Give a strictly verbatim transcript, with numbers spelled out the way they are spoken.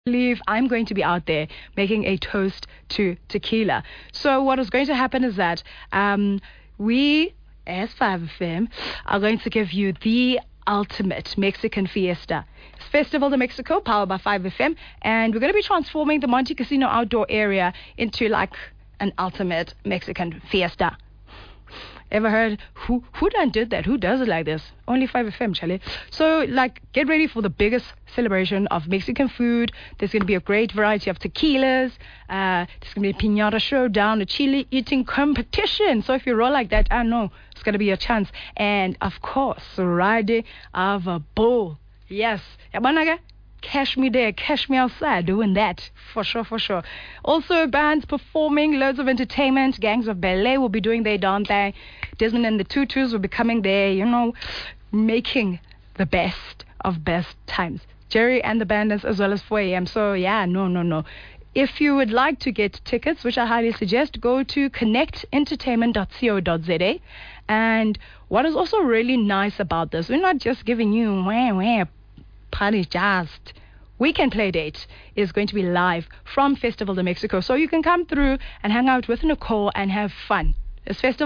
believe I'm going to be out there making a toast to tequila. So what is going to happen is that um, we, as five F M, are going to give you the ultimate Mexican fiesta. It's Festival de Mexico, powered by five F M, and we're going to be transforming the Monte Casino outdoor area into like an ultimate Mexican fiesta. Ever heard who who done did that? Who does it like this? Only five F M, Charlie. So like, get ready for the biggest celebration of Mexican food. There's going to be a great variety of tequilas. Uh, there's going to be a piñata showdown, a chili eating competition. So if you roll like that, I know it's going to be a chance. And of course, riding of a bull. Yes. Yabanaga? Cash me there, cash me outside, doing that, for sure, for sure. Also, bands performing, loads of entertainment. Gangs of Ballet will be doing their dance there. Desmond and the Tutus will be coming there, you know, making the best of best times. Jerry and the Bandits, as well as four A M. So, yeah, no, no, no. If you would like to get tickets, which I highly suggest, go to connect entertainment dot co dot za. And what is also really nice about this, we're not just giving you wah, wah, party just. Weekend Play Date is going to be live from Festival de Mexico. So you can come through and hang out with Nicole and have fun. This festival